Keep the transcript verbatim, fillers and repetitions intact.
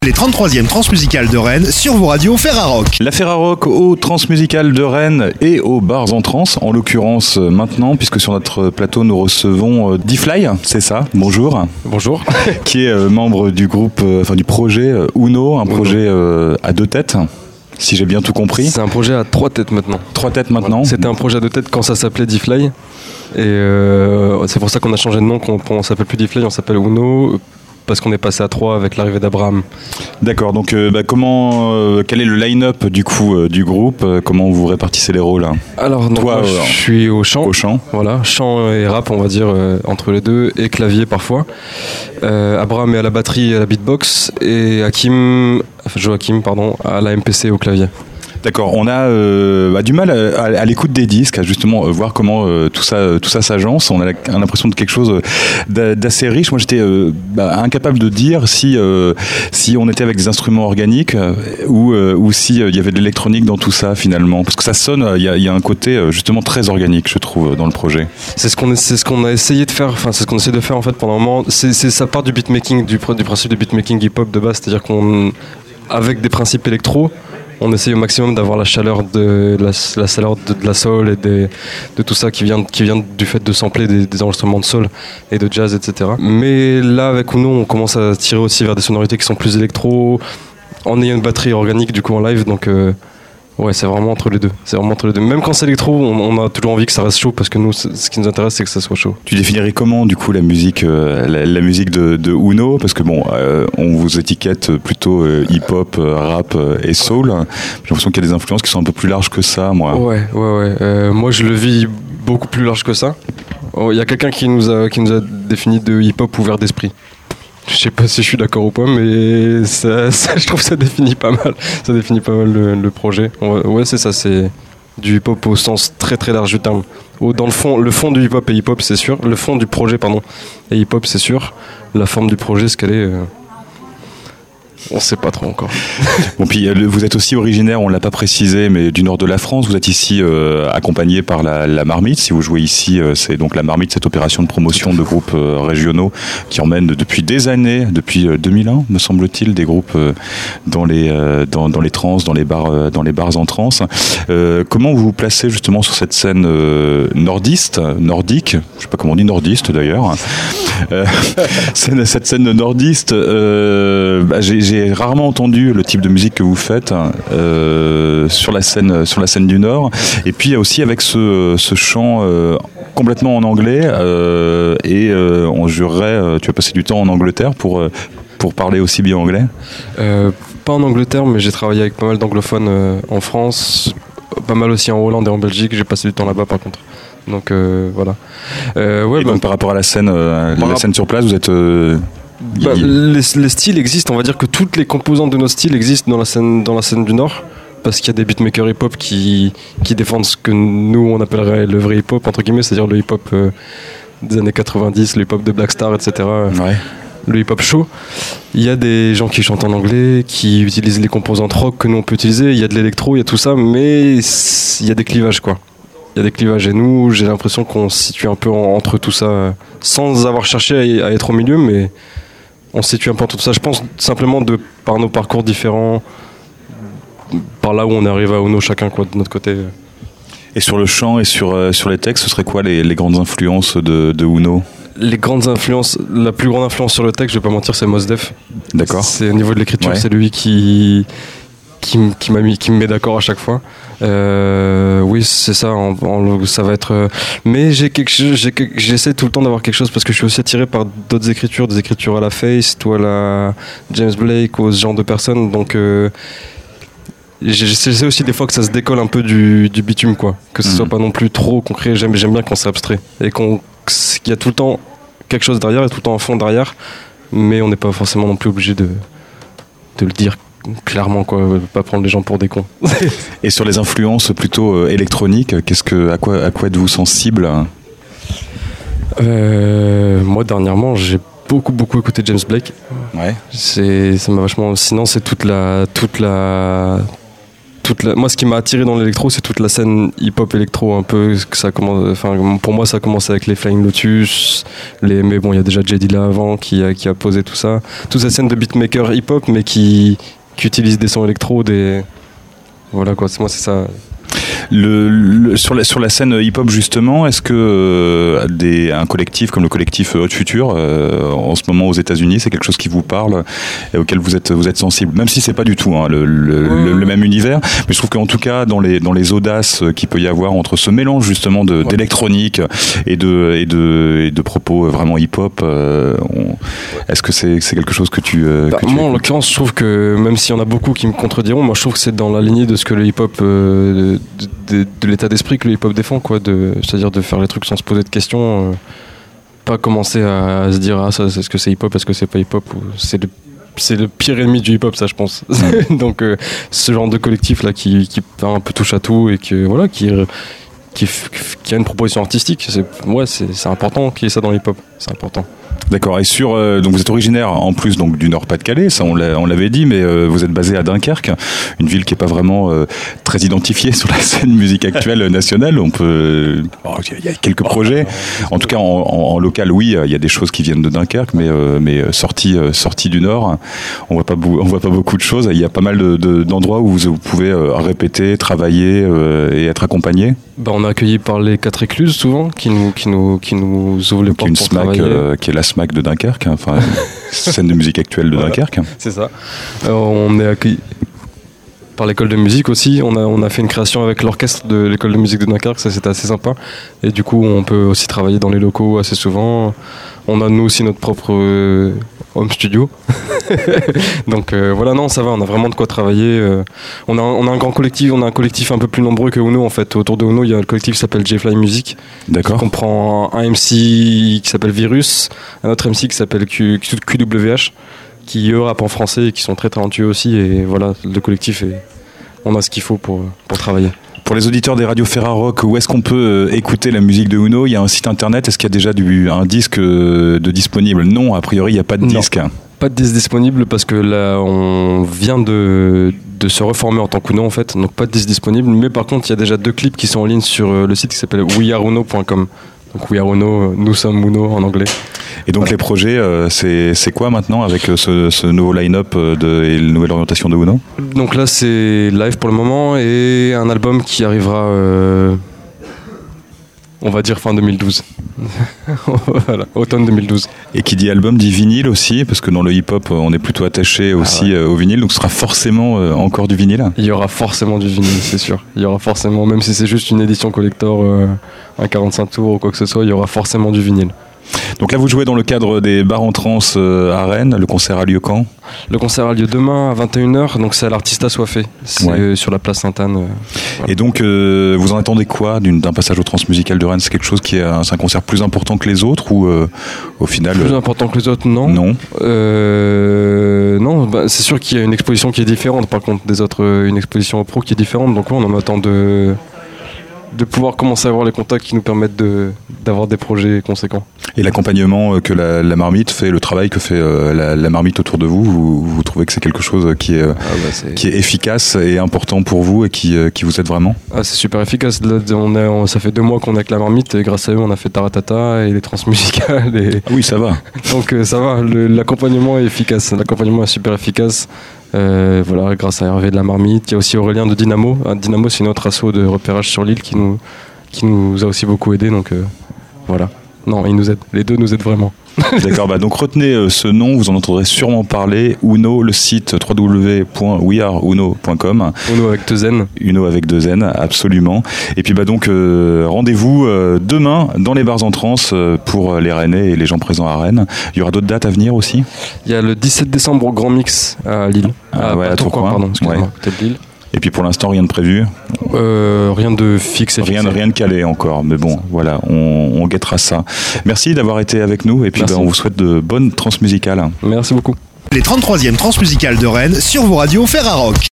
Les trente-troisièmes Transmusicales de Rennes sur vos radios Ferrarock. La Ferrarock au Transmusicales de Rennes et aux bars en trans, en l'occurrence maintenant, puisque sur notre plateau nous recevons D-Fly, c'est ça, bonjour. Bonjour. Qui est membre du groupe, enfin du projet Uno, un projet Uno. à deux têtes. Si j'ai bien tout compris. C'est un projet à trois têtes maintenant. Trois têtes maintenant. Voilà. C'était un projet à deux têtes quand ça s'appelait D-Fly. Et euh, c'est pour ça qu'on a changé de nom, qu'on on s'appelle plus D-Fly, on s'appelle Uno. Parce qu'on est passé à trois avec l'arrivée d'Abraham. D'accord, donc euh, bah, comment, euh, quel est le line-up du coup euh, du groupe euh, Comment vous répartissez les rôles? Alors, donc, toi, moi, euh, je suis au chant. Au chant. Voilà, chant et rap, on va dire, euh, entre les deux, et clavier parfois. Euh, Abraham est à la batterie et à la beatbox, et Hakim, enfin, Joachim, pardon, à la M P C et au clavier. D'accord, on a euh, bah, du mal à, à, à l'écoute des disques, à justement euh, voir comment euh, tout ça, tout ça s'agence. On a la, l'impression de quelque chose d'assez riche. Moi, j'étais euh, bah, incapable de dire si euh, si on était avec des instruments organiques euh, ou euh, ou si il euh, y avait de l'électronique dans tout ça finalement, parce que ça sonne. Il y a, y a un côté euh, justement très organique, je trouve, dans le projet. C'est ce qu'on c'est ce qu'on a essayé de faire. Enfin, c'est ce qu'on essaie de faire en fait pendant un moment. C'est, c'est ça part du beatmaking, du, du principe du beatmaking hip-hop de base, c'est-à-dire qu'on avec des principes électro. On essaye au maximum d'avoir la chaleur de la, la chaleur de, de la soul et des, de tout ça qui vient, qui vient du fait de sampler des, des enregistrements de soul et de jazz, et cetera. Mais là, avec Uno, on commence à tirer aussi vers des sonorités qui sont plus électro, en ayant une batterie organique du coup en live, donc euh, ouais, c'est vraiment entre les deux. C'est vraiment entre les deux. Même quand c'est électro, on, on a toujours envie que ça reste chaud parce que nous, ce qui nous intéresse, c'est que ça soit chaud. Tu définirais comment, du coup, la musique, euh, la, la musique de, de Uno? Parce que bon, euh, on vous étiquette plutôt euh, hip-hop, euh, rap euh, et soul. J'ai l'impression qu'il y a des influences qui sont un peu plus larges que ça, moi. Ouais, ouais, ouais. Euh, moi, je le vis beaucoup plus large que ça. Il oh, y a quelqu'un qui nous a, qui nous a défini de hip-hop ouvert d'esprit. Je sais pas si je suis d'accord ou pas, mais ça, ça, je trouve que ça définit pas mal. Ça définit pas mal le, le projet. Ouais, c'est ça, c'est du hip-hop au sens très très large du terme. Dans le fond, le fond du hip-hop est hip-hop, c'est sûr. Le fond du projet, pardon, est hip-hop, c'est sûr. La forme du projet, ce qu'elle est, euh, on sait pas trop encore. Bon, puis vous êtes aussi originaire, on l'a pas précisé, mais du nord de la France. Vous êtes ici euh, accompagné par la, la Marmite. Si vous jouez ici, euh, c'est donc la Marmite, cette opération de promotion de groupes euh, régionaux qui emmène depuis des années, depuis euh, deux mille un, me semble-t-il, des groupes euh, dans les euh, dans, dans les trans, dans les bars, euh, dans les bars en trans. Euh, comment vous vous placez justement sur cette scène euh, nordiste, nordique, je sais pas comment on dit nordiste d'ailleurs. Euh, cette scène nordiste, euh, bah, j'ai, j'ai rarement entendu le type de musique que vous faites euh, sur la scène, sur la scène du Nord. Et puis aussi avec ce, ce chant euh, complètement en anglais euh, et euh, on jurerait, euh, tu as passé du temps en Angleterre pour euh, pour parler aussi bien anglais. Euh, pas en Angleterre, mais j'ai travaillé avec pas mal d'anglophones euh, en France, pas mal aussi en Hollande et en Belgique. J'ai passé du temps là-bas par contre. Donc euh, voilà. Euh, ouais, et bah, donc par rapport à la scène, euh, la rap... scène sur place, vous êtes. Euh, bah, y... les, les styles existent. On va dire que toutes les composantes de nos styles existent dans la scène, dans la scène du Nord, parce qu'il y a des beatmakers hip-hop qui qui défendent ce que nous on appellerait le vrai hip-hop entre guillemets, c'est-à-dire le hip-hop euh, des années quatre-vingt-dix, le hip-hop de Black Star, et cetera. Ouais. Le hip-hop chaud. Il y a des gens qui chantent en anglais, qui utilisent les composantes rock que nous on peut utiliser. Il y a de l'électro, il y a tout ça, mais il y a des clivages quoi. Il y a des clivages et nous, j'ai l'impression qu'on se situe un peu en, entre tout ça, sans avoir cherché à, à être au milieu, mais on se situe un peu entre tout ça. Je pense simplement de par nos parcours différents, par là où on arrive à Uno chacun quoi, de notre côté. Et sur le chant et sur, euh, sur les textes, ce serait quoi les, les grandes influences de, de Uno? Les grandes influences, la plus grande influence sur le texte, je vais pas mentir, c'est Mos Def. D'accord. C'est au niveau de l'écriture, ouais. C'est lui qui qui, qui m'a mis, qui me met d'accord à chaque fois. Euh, oui, c'est ça. En, en, ça va être. Euh, mais j'ai quelque, j'ai, j'essaie tout le temps d'avoir quelque chose parce que je suis aussi attiré par d'autres écritures, des écritures à la Face, ou à la James Blake, ou ce genre de personnes. Donc euh, j'essaie aussi des fois que ça se décolle un peu du, du bitume, quoi. Que ce mmh. soit pas non plus trop concret. J'aime, j'aime bien quand c'est abstrait et qu'on, qu'il y a tout le temps quelque chose derrière et tout le temps un fond derrière, mais on n'est pas forcément non plus obligé de de le dire clairement, quoi, pas prendre les gens pour des cons. Et sur les influences plutôt euh, électroniques, qu'est-ce que, à quoi, à quoi êtes-vous sensible? euh, Moi, dernièrement, j'ai beaucoup, beaucoup écouté James Blake. Ouais. C'est, ça m'a vachement. Sinon, c'est toute la, toute la, toute la, moi, ce qui m'a attiré dans l'électro, c'est toute la scène hip-hop électro, un peu. Que ça commence, enfin, pour moi, ça a commencé avec les Flying Lotus, les, mais bon, il y a déjà J D là avant qui a, qui a posé tout ça. Toute cette scène de beatmaker hip-hop, mais qui, qui utilise des sons électro, des. Voilà quoi, c'est, moi, c'est ça. Le, le, sur, la, sur la scène hip-hop justement, est-ce que euh, des, un collectif comme le collectif Hot Future euh, en ce moment aux États-Unis, c'est quelque chose qui vous parle et auquel vous êtes, vous êtes sensible, même si c'est pas du tout hein, le, le, mmh. le, le même univers, mais je trouve qu'en tout cas dans les, dans les audaces qu'il peut y avoir entre ce mélange justement de, ouais. d'électronique et de, et, de, et de propos vraiment hip-hop, euh, on, est-ce que c'est, c'est quelque chose que tu... Euh, bah, que tu moi en l'occurrence je trouve que même s'il y en a beaucoup qui me contrediront, moi je trouve que c'est dans la lignée de ce que le hip-hop euh, de, De, de l'état d'esprit que le hip-hop défend, quoi, de, c'est-à-dire de faire les trucs sans se poser de questions, euh, pas commencer à, à se dire ah ça, est-ce que c'est hip-hop, est-ce que c'est pas hip-hop, ou, c'est, le, c'est le pire ennemi du hip-hop, ça je pense. Donc euh, ce genre de collectif là qui, qui un peu touche à tout et que, voilà, qui, qui, qui a une proposition artistique, c'est, ouais, c'est, c'est important qu'il y ait ça dans le hip-hop, c'est important. D'accord. Et sur euh, donc vous êtes originaire en plus donc du Nord-Pas-de-Calais, ça on, l'a, on l'avait dit, mais euh, vous êtes basé à Dunkerque, une ville qui est pas vraiment euh, très identifiée sur la scène musique actuelle nationale. On peut, oh, il y a quelques projets. En tout cas, en, en, en local, oui, il y a des choses qui viennent de Dunkerque, mais euh, mais sorties euh, sorties du Nord, on voit pas on voit pas beaucoup de choses. Il y a pas mal de, de, d'endroits où vous, vous pouvez euh, répéter, travailler euh, et être accompagné. Bah, on est accueillis par les quatre écluses souvent, qui nous qui nous qui nous ouvrent les portes pour travailler. Euh, qui est la SMAC de Dunkerque, enfin scène de musique actuelle de voilà. Dunkerque. C'est ça. Euh, on est accueilli par l'école de musique aussi. On a on a fait une création avec l'orchestre de l'école de musique de Dunkerque, ça c'était assez sympa. Et du coup on peut aussi travailler dans les locaux assez souvent. On a nous aussi notre propre euh, home studio. Donc euh, voilà, non, ça va, on a vraiment de quoi travailler. Euh, on, a, on a un grand collectif, on a un collectif un peu plus nombreux que Uno en fait. Autour de Uno, il y a le collectif qui s'appelle J-Fly Music. D'accord. Qui comprend un M C qui s'appelle Virus, un autre M C qui s'appelle Q, Q W H, qui eux rappent en français et qui sont très talentueux aussi. Et voilà, le collectif, est, on a ce qu'il faut pour, pour travailler. Pour les auditeurs des radios Ferrarock, où est-ce qu'on peut écouter la musique de Uno ? Il y a un site internet, est-ce qu'il y a déjà du, un disque de disponible ? Non, a priori, il n'y a pas de disque. Non, pas de disque disponible parce que là, on vient de, de se reformer en tant qu'Uno en fait, donc pas de disque disponible. Mais par contre, il y a déjà deux clips qui sont en ligne sur le site qui s'appelle we are uno point com. Donc We Are Uno, nous sommes Uno en anglais. Et donc voilà. Les projets, euh, c'est, c'est quoi maintenant avec ce, ce nouveau line-up de, et la nouvelle orientation de Uno ? Donc là c'est live pour le moment et un album qui arrivera, euh, on va dire fin deux mille douze. Voilà, automne deux mille douze. Et qui dit album dit vinyle aussi, parce que dans le hip-hop on est plutôt attaché aussi ah ouais. au vinyle, donc ce sera forcément euh, encore du vinyle. Il y aura forcément du vinyle, c'est sûr. Il y aura forcément, même si c'est juste une édition collector, euh, un quarante-cinq tours ou quoi que ce soit, il y aura forcément du vinyle. Donc là vous jouez dans le cadre des bars en trance à Rennes, le concert a lieu quand ? Le concert a lieu demain à vingt et une heures, donc c'est à l'Artiste Assoiffé, c'est ouais. sur la place Sainte-Anne. Euh, voilà. Et donc euh, vous en attendez quoi d'une, d'un passage au Transmusical de Rennes ? C'est quelque chose qui est un, c'est un concert plus important que les autres ou euh, au final Plus euh... important que les autres, non. Non. Euh, non, bah, c'est sûr qu'il y a une exposition qui est différente par contre des autres, une exposition au pro qui est différente, donc ouais, on en attend de... de pouvoir commencer à avoir les contacts qui nous permettent de, d'avoir des projets conséquents. Et l'accompagnement que la, la marmite fait, le travail que fait euh, la, la marmite autour de vous, vous, vous trouvez que c'est quelque chose qui est, ah bah c'est... qui est efficace et important pour vous et qui, euh, qui vous aide vraiment ? Ah, c'est super efficace. Là, on a, on, ça fait deux mois qu'on est avec la marmite et grâce à eux on a fait Taratata et les transmusicales. Et... Ah oui, ça va. Donc euh, ça va, le, l'accompagnement est efficace. L'accompagnement est super efficace. Euh, voilà, grâce à Hervé de la Marmite. Il y a aussi Aurélien de Dynamo. Dynamo, c'est une autre asso de repérage sur l'île qui nous, qui nous a aussi beaucoup aidé. Donc euh, voilà. Non, ils nous aident. Les deux nous aident vraiment. D'accord, bah donc retenez euh, ce nom, vous en entendrez sûrement parler. Uno, le site w w w point we are uno point com. Uno avec deux N. Uno avec deux N, absolument. Et puis bah donc euh, rendez-vous euh, demain dans les bars en trance euh, pour les Rennais et les gens présents à Rennes. Il y aura d'autres dates à venir aussi ? Il y a le dix-sept décembre au Grand Mix à Lille. Ah, à, ouais, à Tourcoing, pardon, excusez-moi, ouais. peut-être Lille. Et puis pour l'instant, rien de prévu ? euh, Rien de fixe et rien, rien de calé encore, mais bon, voilà, on, on guettera ça. Merci d'avoir été avec nous et puis bah, on vous souhaite de bonnes transmusicales. Merci beaucoup. Les trente-troisièmes Transmusicales de Rennes sur vos radios Ferrarock.